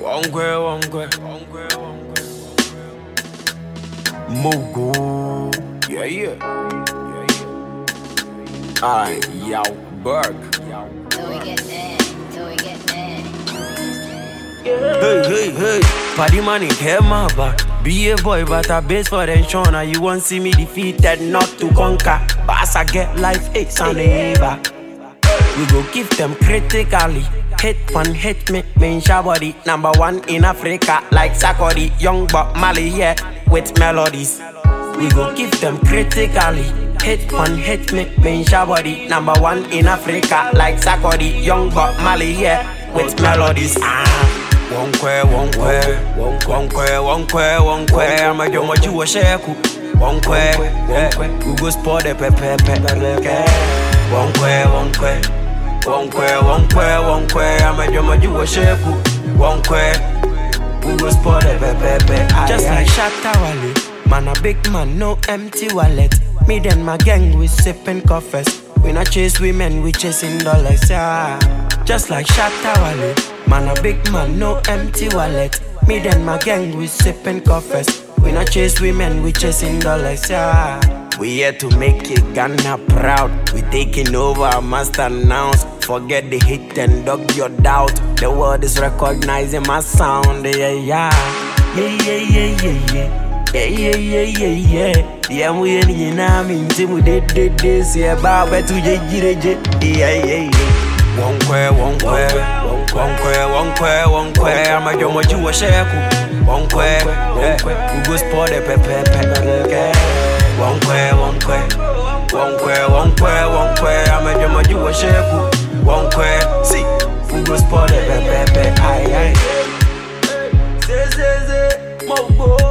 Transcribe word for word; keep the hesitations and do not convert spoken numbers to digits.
Wongwe, wongwe, wongwe, wongwe. Mogo. Yeah, yeah. Yeah, yeah. Aye, yow, Berg. Till we get there, till we get there. Hey, hey, hey. Paddy man in care my back. Be a boy, but a base for them Shona. You won't see me defeated, not to conquer. But as I get life, it's on the back. We go give them critically. Hit one hit me, main body. Number one in Africa, like Sakori. Young but Mali here with melodies. We go give them critically. Hit one hit me, main body. Number one in Africa, like Sakori. Young but Mali here with melodies. Ah. Wonkwe, wonkwe, wonkwe, wonkwe, wonkwe. I'm a young you a sheku. Wonkwe, wonkwe. We go spot the pepe, pepe. Wonkwe, wonkwe. Wonkwe, wonkwe, wonkwe. I'm a young you a sheku. Wonkwe. We go spot the pepe. Just like Shatta Wale. Man a big man, no empty wallet. Me and my gang, we sipping coffees. We not chase women, we chasing dollars, yeah. Just like Shatta Wale. Man a big man, no empty wallet. Me and my gang, we sipping coffees. We not chase women, we chasing dollars, yeah. We here to make it Ghana proud. We taking over, must announce. Forget the hate and dog your doubt. The world is recognizing my sound, yeah, yeah. Yeah, yeah, yeah, yeah, yeah. Yeah, yeah, yeah, yeah, yeah. Yeah, we ain't in a mean, we did this, yeah, but to yeah, yeah, yeah, yeah. Wonkwe, wonkwe, wonkwe, wonkwe, wonkwe. I'm a young you a sheku. Wonkwe, we go spot the pepe, pepe. Wonkwe, wonkwe, wonkwe, wonkwe, wonkwe. I'm a young you a sheku. Wonkwe, see, we go spot the pepe, aye, aye. Say, say, say, mogo.